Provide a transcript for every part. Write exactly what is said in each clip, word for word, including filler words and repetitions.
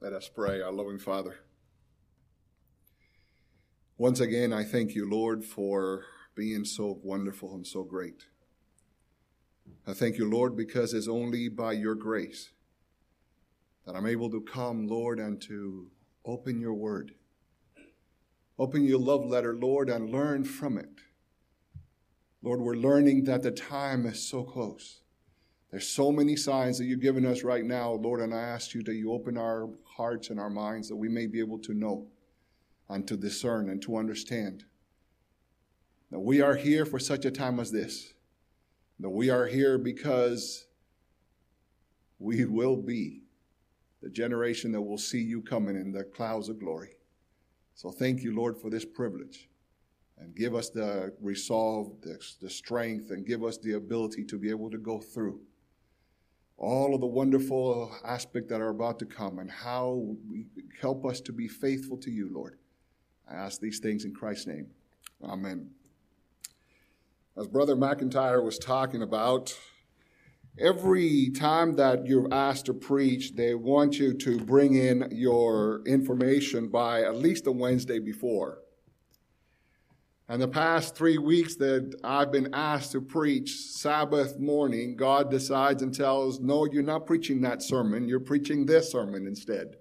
Let us pray. Our loving Father, once again, I thank you, Lord, for being so wonderful and so great. I thank you, Lord, because it's only by your grace that I'm able to come, Lord, and to open your word. Open your love letter, Lord, and learn from it. Lord, we're learning that the time is so close. There's so many signs that you've given us right now, Lord, and I ask you that you open our hearts and our minds that we may be able to know and to discern and to understand that we are here for such a time as this, that we are here because we will be the generation that will see you coming in the clouds of glory. So thank you, Lord, for this privilege. And give us the resolve, the, the strength, and give us the ability to be able to go through all of the wonderful aspects that are about to come and how we help us to be faithful to you, Lord. I ask these things in Christ's name. Amen. As Brother McIntyre was talking about, every time that you're asked to preach, they want you to bring in your information by at least a Wednesday before. And the past three weeks that I've been asked to preach Sabbath morning, God decides and tells, no, you're not preaching that sermon. You're preaching this sermon instead.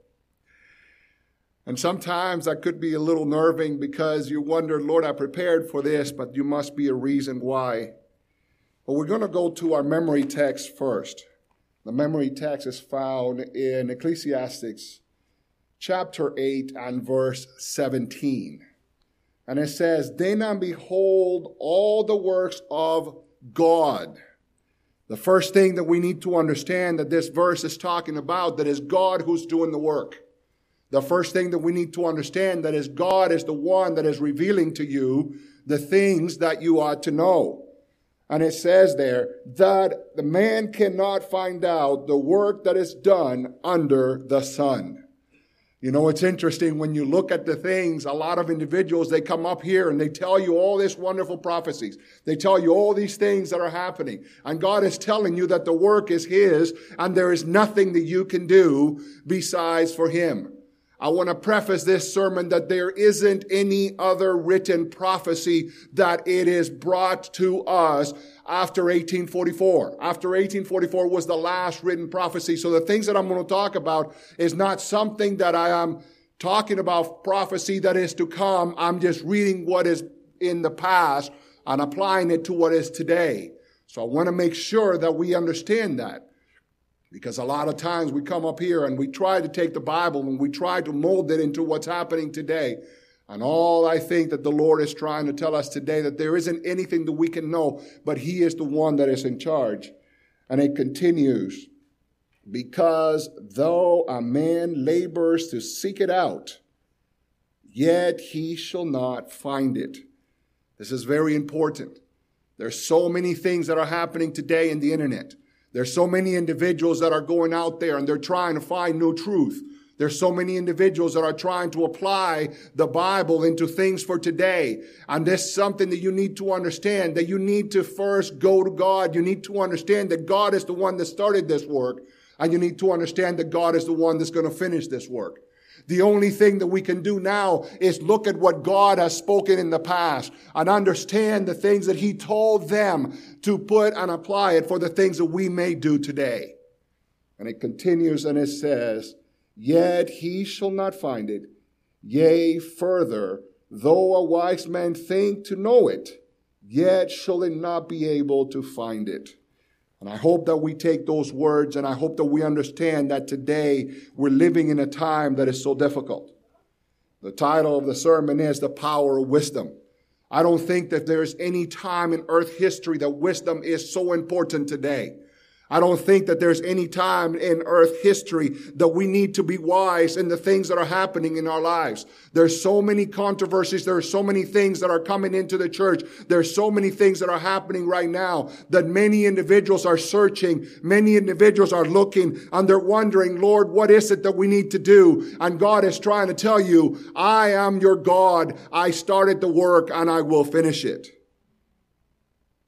And sometimes that could be a little nerving because you wonder, Lord, I prepared for this, but you must be a reason why. But we're going to go to our memory text first. The memory text is found in Ecclesiastes chapter eight and verse seventeen. And it says, then and behold all the works of God. The first thing that we need to understand that this verse is talking about, that is God who's doing the work. The first thing that we need to understand that is God is the one that is revealing to you the things that you ought to know. And it says there that the man cannot find out the work that is done under the sun. You know, it's interesting when you look at the things, a lot of individuals, they come up here and they tell you all these wonderful prophecies. They tell you all these things that are happening. And God is telling you that the work is His and there is nothing that you can do besides for Him. I want to preface this sermon that there isn't any other written prophecy that it is brought to us after eighteen forty-four. After eighteen forty-four was the last written prophecy. So the things that I'm going to talk about is not something that I am talking about prophecy that is to come. I'm just reading what is in the past and applying it to what is today. So I want to make sure that we understand that. Because a lot of times we come up here and we try to take the Bible and we try to mold it into what's happening today. And all I think that the Lord is trying to tell us today that there isn't anything that we can know, but He is the one that is in charge. And it continues, because though a man labors to seek it out, yet he shall not find it. This is very important. There's so many things that are happening today in the internet. There's so many individuals that are going out there and they're trying to find new truth. There's so many individuals that are trying to apply the Bible into things for today. And this is something that you need to understand, that you need to first go to God. You need to understand that God is the one that started this work. And you need to understand that God is the one that's going to finish this work. The only thing that we can do now is look at what God has spoken in the past and understand the things that He told them to put and apply it for the things that we may do today. And it continues and it says, yet he shall not find it. Yea, further, though a wise man think to know it, yet shall he not be able to find it. And I hope that we take those words and I hope that we understand that today we're living in a time that is so difficult. The title of the sermon is The Power of Wisdom. I don't think that there's any time in earth history that wisdom is so important today. I don't think that there's any time in earth history that we need to be wise in the things that are happening in our lives. There's so many controversies. There are so many things that are coming into the church. There's so many things that are happening right now that many individuals are searching. Many individuals are looking and they're wondering, Lord, what is it that we need to do? And God is trying to tell you, I am your God. I started the work and I will finish it.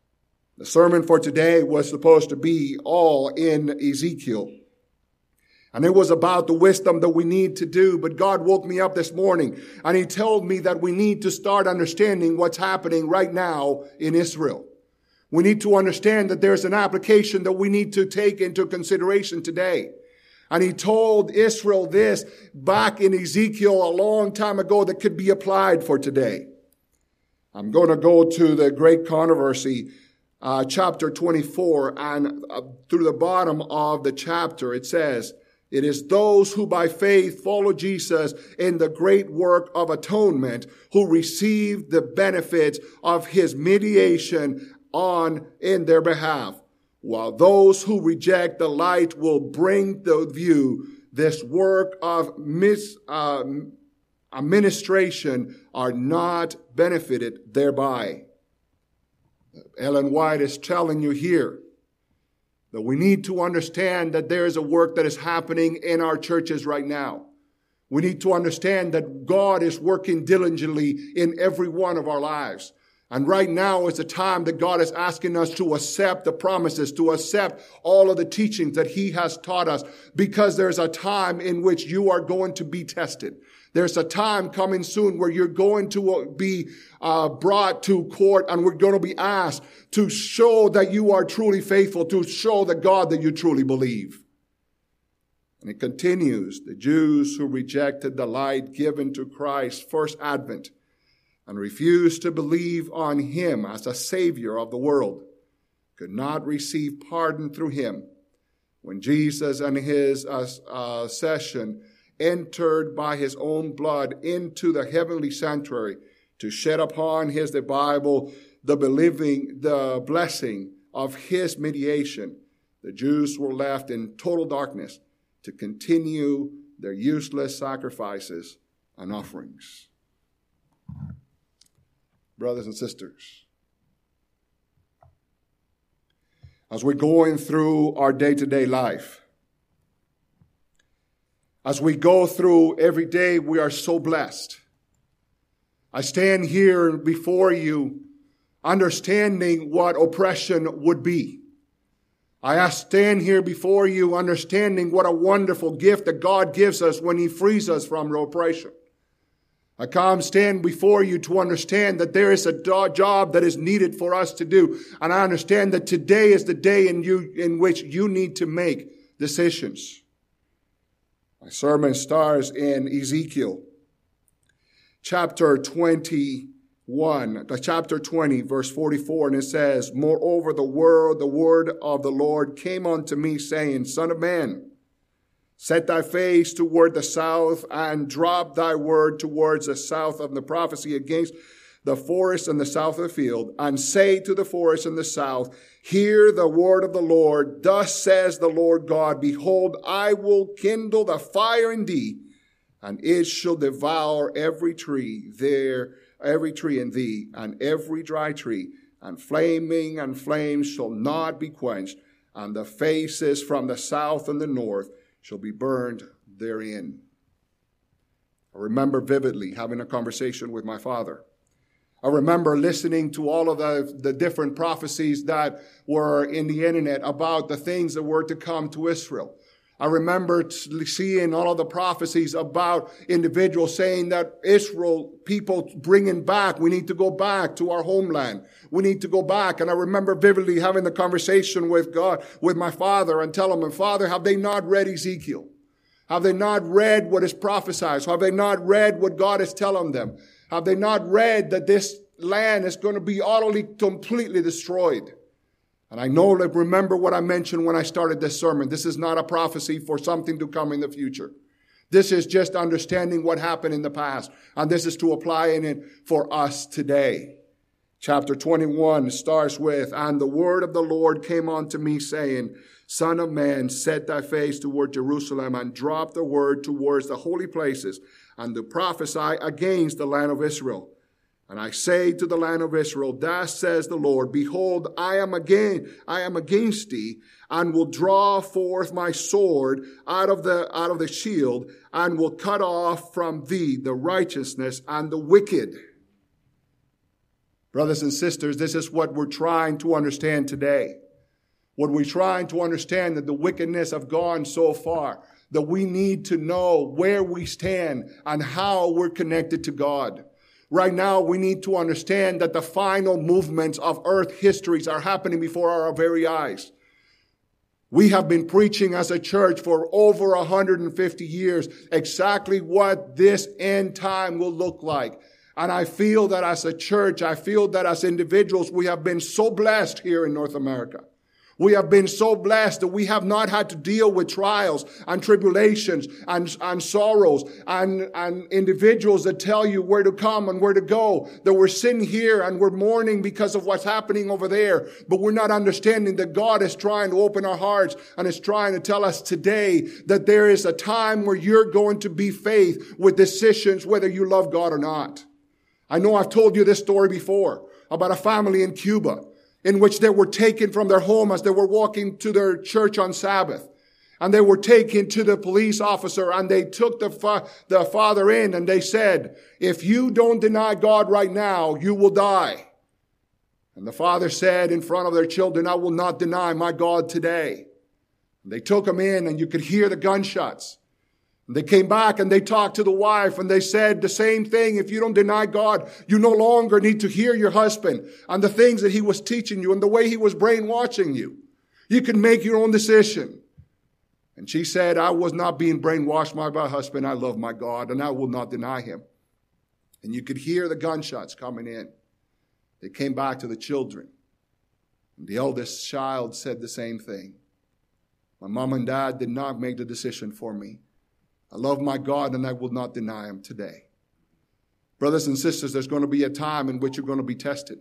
The sermon for today was supposed to be all in Ezekiel. And it was about the wisdom that we need to do. But God woke me up this morning and He told me that we need to start understanding what's happening right now in Israel. We need to understand that there's an application that we need to take into consideration today. And He told Israel this back in Ezekiel a long time ago that could be applied for today. I'm going to go to the great controversy, uh, chapter twenty-four, and uh, through the bottom of the chapter it says, it is those who by faith follow Jesus in the great work of atonement who receive the benefits of His mediation on in their behalf, while those who reject the light will bring to view this work of mis, uh, administration are not benefited thereby. Ellen White is telling you here that we need to understand that there is a work that is happening in our churches right now. We need to understand that God is working diligently in every one of our lives. And right now is the time that God is asking us to accept the promises, to accept all of the teachings that He has taught us, because there's a time in which you are going to be tested. There's a time coming soon where you're going to be uh, brought to court, and we're going to be asked to show that you are truly faithful, to show the God that you truly believe. And it continues, the Jews who rejected the light given to Christ's first advent and refused to believe on Him as a Savior of the world could not receive pardon through Him. When Jesus and His uh, uh, session entered by His own blood into the heavenly sanctuary to shed upon His, the Bible, the believing, the blessing of His mediation, the Jews were left in total darkness to continue their useless sacrifices and offerings. Brothers and sisters, as we're going through our day-to-day life, as we go through every day, we are so blessed. I stand here before you understanding what oppression would be. I stand here before you understanding what a wonderful gift that God gives us when He frees us from oppression. I come stand before you to understand that there is a do- job that is needed for us to do. And I understand that today is the day in you in which you need to make decisions. My sermon starts in Ezekiel chapter twenty-one, chapter twenty, verse forty-four, and it says, Moreover, the word, the word of the Lord came unto me, saying, Son of man, set thy face toward the south, and drop thy word towards the south of the prophecy against the forest and the south of the field, and say to the forest and the south, Hear the word of the Lord. Thus says the Lord God, Behold, I will kindle the fire in thee, and it shall devour every tree there, every tree in thee, and every dry tree, and flaming and flames shall not be quenched, and the faces from the south and the north shall be burned therein. I remember vividly having a conversation with my father. I remember listening to all of the, the different prophecies that were in the internet about the things that were to come to Israel. I remember seeing all of the prophecies about individuals saying that Israel, people bringing back, we need to go back to our homeland. We need to go back. And I remember vividly having the conversation with God, with my father, and telling him, Father, have they not read Ezekiel? Have they not read what is prophesied? Have they not read what God is telling them? Have they not read that this land is going to be utterly, completely destroyed? And I know, like, remember what I mentioned when I started this sermon. This is not a prophecy for something to come in the future. This is just understanding what happened in the past. And this is to apply in it for us today. Chapter twenty-one starts with, And the word of the Lord came unto me, saying, Son of man, set thy face toward Jerusalem, and drop the word towards the holy places, and to prophesy against the land of Israel. And I say to the land of Israel, Thus says the Lord, Behold, I am again, I am against thee, and will draw forth my sword out of the out of the shield, and will cut off from thee the righteousness and the wicked. Brothers and sisters, this is what we're trying to understand today. What we're trying to understand, that the wickedness have gone so far, that we need to know where we stand and how we're connected to God. Right now, we need to understand that the final movements of earth histories are happening before our very eyes. We have been preaching as a church for over one hundred fifty years exactly what this end time will look like. And I feel that as a church, I feel that as individuals, we have been so blessed here in North America. We have been so blessed that we have not had to deal with trials and tribulations and, and sorrows and, and individuals that tell you where to come and where to go. That we're sitting here and we're mourning because of what's happening over there. But we're not understanding that God is trying to open our hearts and is trying to tell us today that there is a time where you're going to be faced with decisions whether you love God or not. I know I've told you this story before about a family in Cuba in which they were taken from their home as they were walking to their church on Sabbath. And they were taken to the police officer and they took the, fa- the father in and they said, if you don't deny God right now, you will die. And the father said in front of their children, I will not deny my God today. And they took him in and you could hear the gunshots. And they came back and they talked to the wife and they said the same thing. If you don't deny God, you no longer need to hear your husband and the things that he was teaching you and the way he was brainwashing you. You can make your own decision. And she said, I was not being brainwashed by my husband. I love my God and I will not deny him. And you could hear the gunshots coming in. They came back to the children. And the eldest child said the same thing. My mom and dad did not make the decision for me. I love my God and I will not deny him today. Brothers and sisters, there's going to be a time in which you're going to be tested.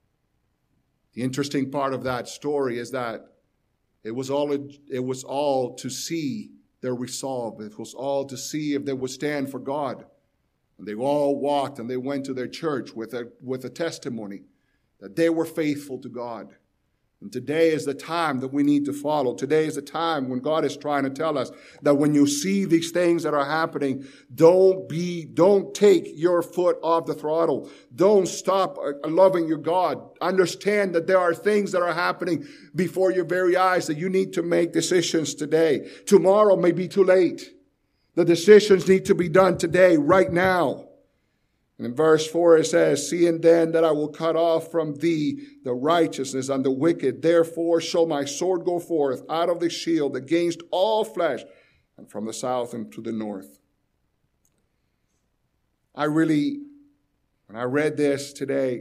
The interesting part of that story is that it was all, it was all to see their resolve. It was all to see if they would stand for God. And they all walked and they went to their church with a, with a testimony that they were faithful to God. And today is the time that we need to follow. Today is the time when God is trying to tell us that when you see these things that are happening, don't be, don't take your foot off the throttle. Don't stop loving your God. Understand that there are things that are happening before your very eyes that you need to make decisions today. Tomorrow may be too late. The decisions need to be done today, right now. And in verse four it says, seeing then that I will cut off from thee the righteousness and the wicked, therefore shall my sword go forth out of the shield against all flesh, and from the south and to the north. I really, when I read this today,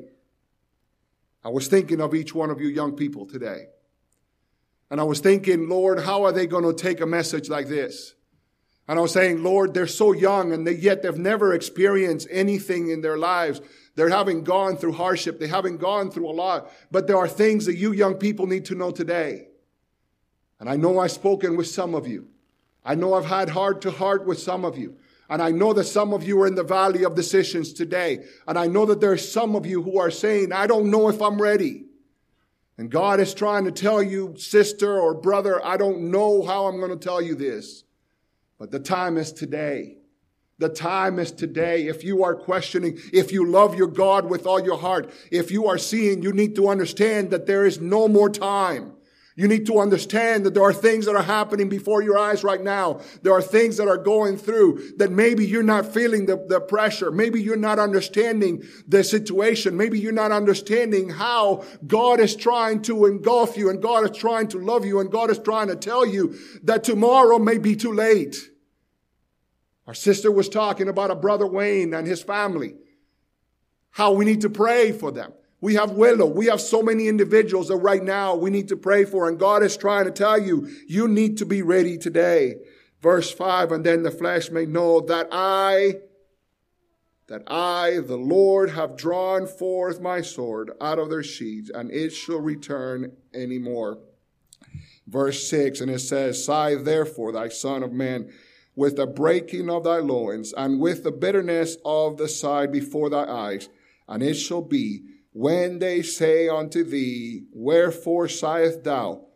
I was thinking of each one of you young people today. And I was thinking, Lord, how are they going to take a message like this? And I was saying, Lord, they're so young and they, yet they've never experienced anything in their lives. They haven't gone through hardship. They haven't gone through a lot. But there are things that you young people need to know today. And I know I've spoken with some of you. I know I've had heart to heart with some of you. And I know that some of you are in the valley of decisions today. And I know that there are some of you who are saying, I don't know if I'm ready. And God is trying to tell you, sister or brother, I don't know how I'm going to tell you this. But the time is today. The time is today. If you are questioning, if you love your God with all your heart, if you are seeing, you need to understand that there is no more time. You need to understand that there are things that are happening before your eyes right now. There are things that are going through that maybe you're not feeling the, the pressure. Maybe you're not understanding the situation. Maybe you're not understanding how God is trying to engulf you and God is trying to love you and God is trying to tell you that tomorrow may be too late. Our sister was talking about a brother Wayne and his family, how we need to pray for them. We have Willow. We have so many individuals that right now we need to pray for. And God is trying to tell you, you need to be ready today. Verse five, and then the flesh may know that I, that I, the Lord, have drawn forth my sword out of their sheaths, and it shall return any more. Verse six, and it says, sigh therefore, thy son of man, with the breaking of thy loins, and with the bitterness of the side before thy eyes. And it shall be, when they say unto thee, wherefore sighest thou?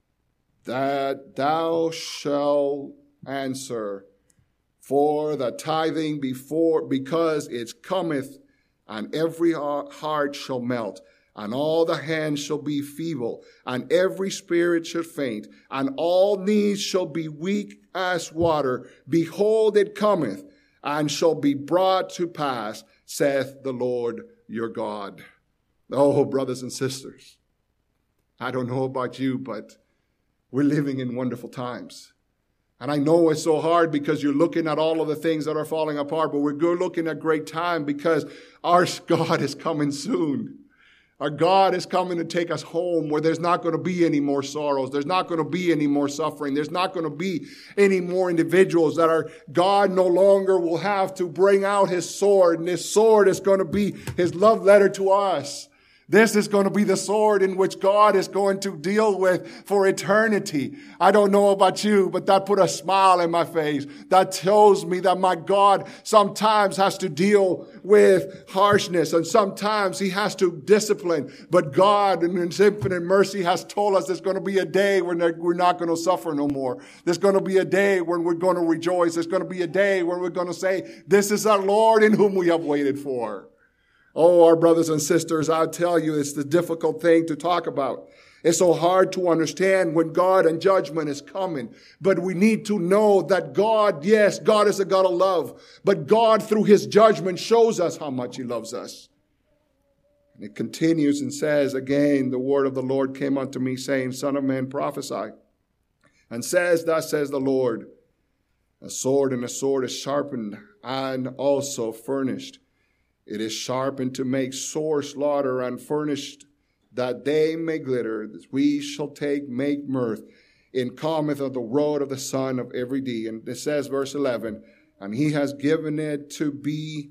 That thou shalt answer, for the tithing before, because it cometh, and every heart shall melt. and all the hands shall be feeble, and every spirit shall faint, and all knees shall be weak as water. Behold, it cometh, and shall be brought to pass, saith the Lord your God. Oh, brothers and sisters, I don't know about you, but we're living in wonderful times. And I know it's so hard because you're looking at all of the things that are falling apart, but we're good looking at great time because our God is coming soon. Our God is coming to take us home where there's not going to be any more sorrows. There's not going to be any more suffering. There's not going to be any more individuals that our God no longer will have to bring out his sword. And his sword is going to be his love letter to us. This is going to be the sword in which God is going to deal with for eternity. I don't know about you, but that put a smile in my face. That tells me that my God sometimes has to deal with harshness and sometimes he has to discipline. But God in his infinite mercy has told us there's going to be a day when we're not going to suffer no more. There's going to be a day when we're going to rejoice. There's going to be a day when we're going to say, this is our Lord in whom we have waited for. Oh, our brothers and sisters, I'll tell you, it's the difficult thing to talk about. It's so hard to understand when God and judgment is coming. But we need to know that God, yes, God is a God of love. But God, through his judgment, shows us how much he loves us. And it continues and says, again, the word of the Lord came unto me, saying, Son of man, prophesy. And says, thus says the Lord, a sword and a sword is sharpened and also furnished. It is sharpened to make sore slaughter and furnished that they may glitter. We shall take, make mirth. In cometh of the road of the son of every day. And it says, verse eleven, and he has given it to be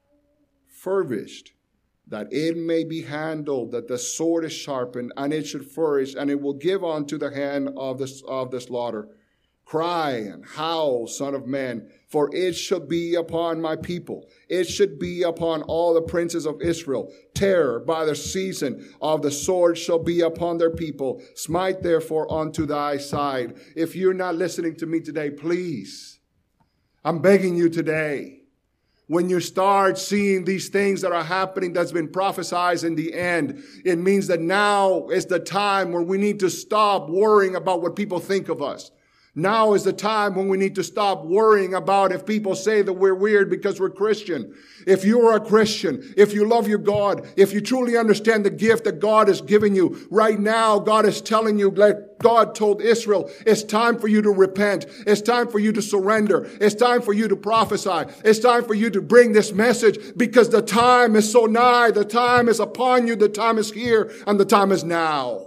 furbished, that it may be handled, that the sword is sharpened, and it should flourish, and it will give unto the hand of the, of the slaughter. Cry and howl, son of man, for it shall be upon my people. It should be upon all the princes of Israel. Terror by the season of the sword shall be upon their people. Smite therefore unto thy side. If you're not listening to me today, please, I'm begging you today, when you start seeing these things that are happening that's been prophesied in the end, it means that now is the time where we need to stop worrying about what people think of us. Now is the time when we need to stop worrying about if people say that we're weird because we're Christian. If you're a Christian, if you love your God, if you truly understand the gift that God has given you, right now God is telling you, like God told Israel, it's time for you to repent. It's time for you to surrender. It's time for you to prophesy. It's time for you to bring this message because the time is so nigh. The time is upon you. The time is here and the time is now.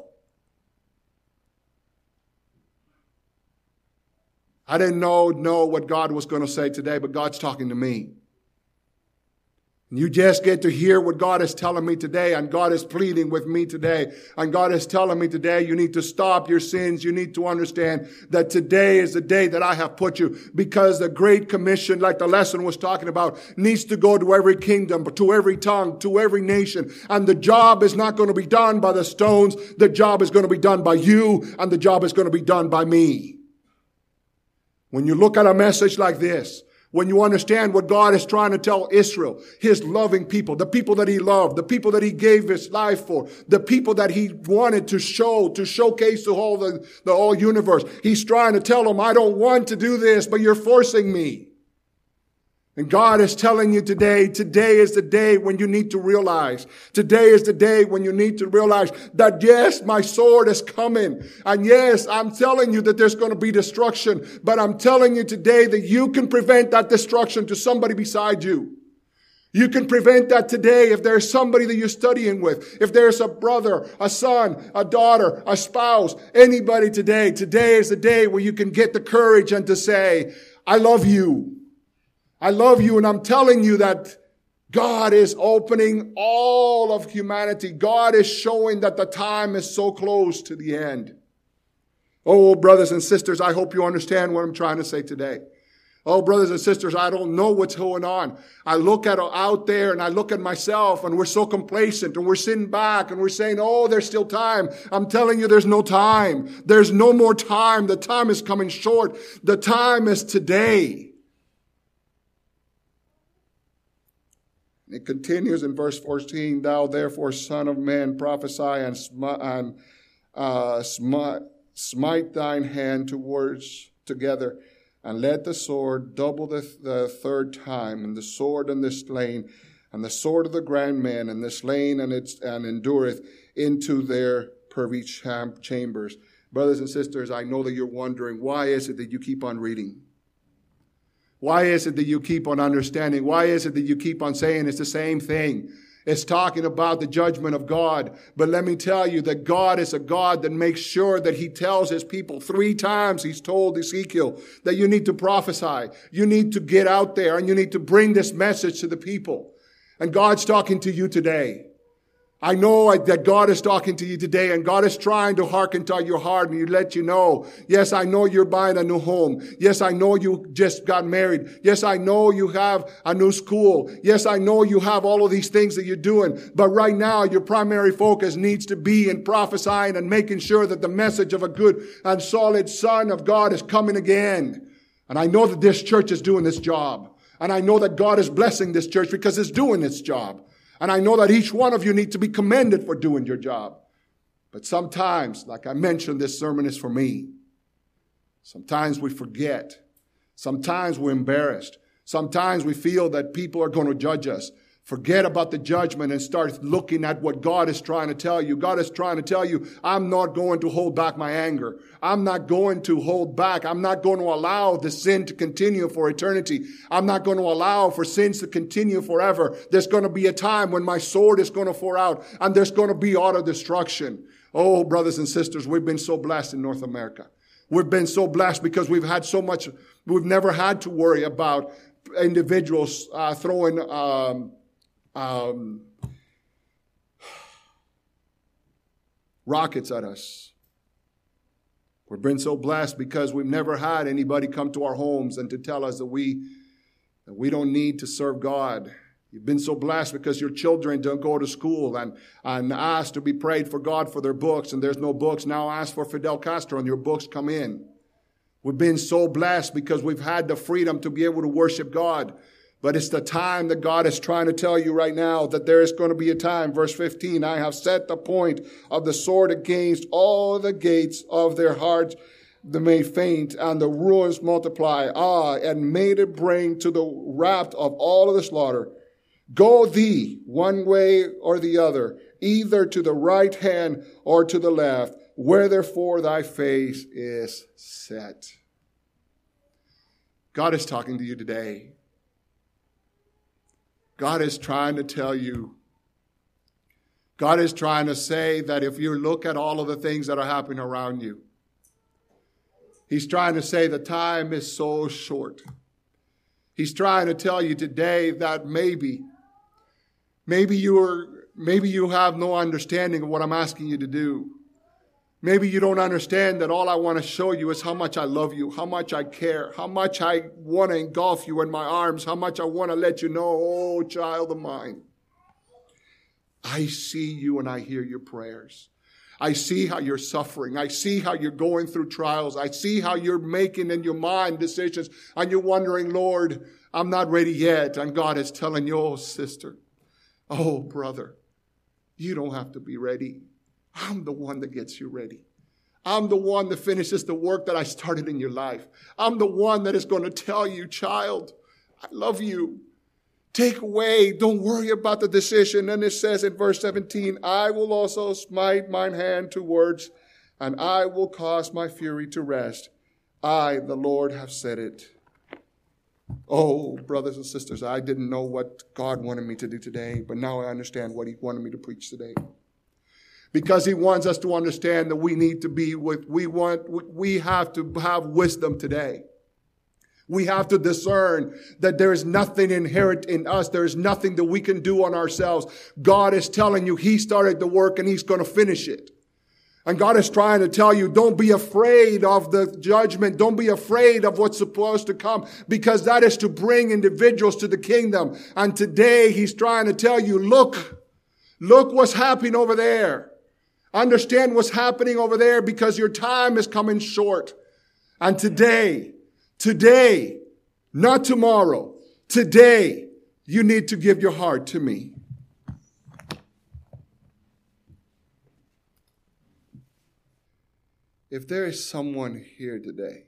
I didn't know, know what God was going to say today, but God's talking to me. And you just get to hear what God is telling me today, and God is pleading with me today. And God is telling me today, you need to stop your sins. You need to understand that today is the day that I have put you, because the Great Commission, like the lesson was talking about, needs to go to every kingdom, to every tongue, to every nation. And the job is not going to be done by the stones. The job is going to be done by you, and the job is going to be done by me. When you look at a message like this, when you understand what God is trying to tell Israel, his loving people, the people that he loved, the people that he gave his life for, the people that he wanted to show, to showcase to all the, the whole universe, he's trying to tell them, I don't want to do this, but you're forcing me. And God is telling you today, today is the day when you need to realize, today is the day when you need to realize that yes, my sword is coming. And yes, I'm telling you that there's going to be destruction, but I'm telling you today that you can prevent that destruction to somebody beside you. You can prevent that today if there's somebody that you're studying with, if there's a brother, a son, a daughter, a spouse, anybody today. Today is the day where you can get the courage and to say, I love you. I love you, and I'm telling you that God is opening all of humanity. God is showing that the time is so close to the end. Oh, brothers and sisters, I hope you understand what I'm trying to say today. Oh, brothers and sisters, I don't know what's going on. I look at out there and I look at myself and we're so complacent and we're sitting back and we're saying, oh, there's still time. I'm telling you, there's no time. There's no more time. The time is coming short. The time is today. It continues in verse fourteen, thou therefore, son of man, prophesy and, smi- and uh, smite, smite thine hand towards together, and let the sword double the, the third time, and the sword and the slain, and the sword of the grand men, and the slain and its and endureth into their privy cham- chambers. Brothers and sisters, I know that you're wondering, why is it that you keep on reading? Why is it that you keep on understanding? Why is it that you keep on saying it's the same thing? It's talking about the judgment of God. But let me tell you that God is a God that makes sure that he tells his people three times. He's told Ezekiel that you need to prophesy. You need to get out there and you need to bring this message to the people. And God's talking to you today. I know that God is talking to you today, and God is trying to hearken to your heart and you let you know, yes, I know you're buying a new home. Yes, I know you just got married. Yes, I know you have a new school. Yes, I know you have all of these things that you're doing. But right now, your primary focus needs to be in prophesying and making sure that the message of a good and solid Son of God is coming again. And I know that this church is doing this job. And I know that God is blessing this church because it's doing its job. And I know that each one of you need to be commended for doing your job. But sometimes, like I mentioned, this sermon is for me. Sometimes we forget. Sometimes we're embarrassed. Sometimes we feel that people are going to judge us. Forget about the judgment and start looking at what God is trying to tell you. God is trying to tell you, I'm not going to hold back my anger. I'm not going to hold back. I'm not going to allow the sin to continue for eternity. I'm not going to allow for sins to continue forever. There's going to be a time when my sword is going to pour out and there's going to be auto destruction. Oh, brothers and sisters, we've been so blessed in North America. We've been so blessed because we've had so much, we've never had to worry about individuals uh, throwing um Um, rockets at us. We've been so blessed because we've never had anybody come to our homes and to tell us that we that we don't need to serve God. You've been so blessed because your children don't go to school and, and ask to be prayed for God for their books, and there's no books. Now ask for Fidel Castro and your books come in. We've been so blessed because we've had the freedom to be able to worship God. But it's the time that God is trying to tell you right now that there is going to be a time. Verse fifteen, I have set the point of the sword against all the gates of their hearts. They may faint and the ruins multiply. Ah, and made it bring to the raft of all of the slaughter. Go thee one way or the other, either to the right hand or to the left, where therefore thy face is set. God is talking to you today. God is trying to tell you, God is trying to say that if you look at all of the things that are happening around you, he's trying to say the time is so short. He's trying to tell you today that maybe, maybe you're, maybe you have no understanding of what I'm asking you to do. Maybe you don't understand that all I want to show you is how much I love you, how much I care, how much I want to engulf you in my arms, how much I want to let you know, oh, child of mine, I see you and I hear your prayers. I see how you're suffering. I see how you're going through trials. I see how you're making in your mind decisions and you're wondering, Lord, I'm not ready yet. And God is telling you, oh, sister, oh, brother, you don't have to be ready. I'm the one that gets you ready. I'm the one that finishes the work that I started in your life. I'm the one that is going to tell you, child, I love you. Take away. Don't worry about the decision. And it says in verse seventeen, I will also smite mine hand towards, and I will cause my fury to rest. I, the Lord, have said it. Oh, brothers and sisters, I didn't know what God wanted me to do today, but now I understand what he wanted me to preach today. Because he wants us to understand that we need to be with, we want, we have to have wisdom today. We have to discern that there is nothing inherent in us. There is nothing that we can do on ourselves. God is telling you he started the work and he's going to finish it. And God is trying to tell you, don't be afraid of the judgment. Don't be afraid of what's supposed to come, because that is to bring individuals to the kingdom. And today he's trying to tell you, look, look what's happening over there. Understand what's happening over there, because your time is coming short. And today, today, not tomorrow, today, you need to give your heart to me. If there is someone here today,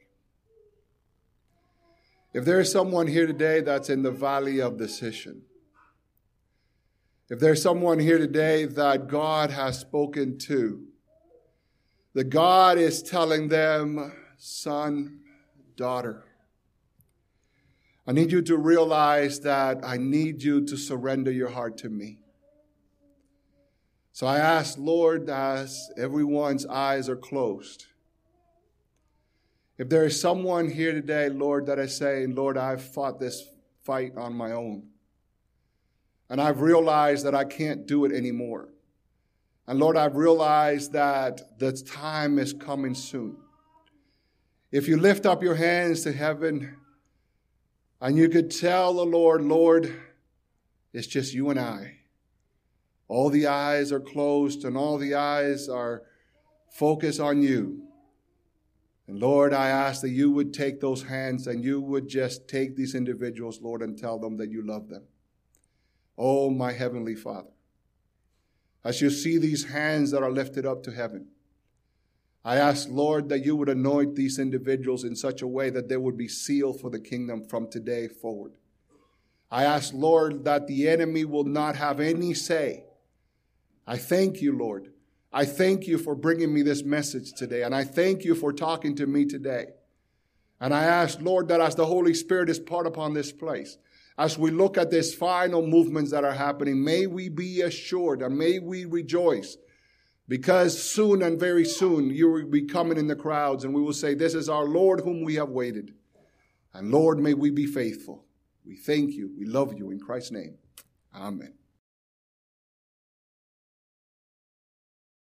if there is someone here today that's in the valley of decision, if there's someone here today that God has spoken to, that God is telling them, son, daughter, I need you to realize that I need you to surrender your heart to me. So I ask, Lord, as everyone's eyes are closed, if there is someone here today, Lord, that is saying, Lord, I've fought this fight on my own, and I've realized that I can't do it anymore. And Lord, I've realized that the time is coming soon. If you lift up your hands to heaven and you could tell the Lord, Lord, it's just you and I. All the eyes are closed and all the eyes are focused on you. And Lord, I ask that you would take those hands and you would just take these individuals, Lord, and tell them that you love them. Oh, my Heavenly Father, as you see these hands that are lifted up to heaven, I ask, Lord, that you would anoint these individuals in such a way that they would be sealed for the kingdom from today forward. I ask, Lord, that the enemy will not have any say. I thank you, Lord. I thank you for bringing me this message today, and I thank you for talking to me today. And I ask, Lord, that as the Holy Spirit is poured upon this place, as we look at these final movements that are happening, may we be assured and may we rejoice, because soon and very soon you will be coming in the crowds and we will say, this is our Lord whom we have waited. And Lord, may we be faithful. We thank you. We love you in Christ's name. Amen.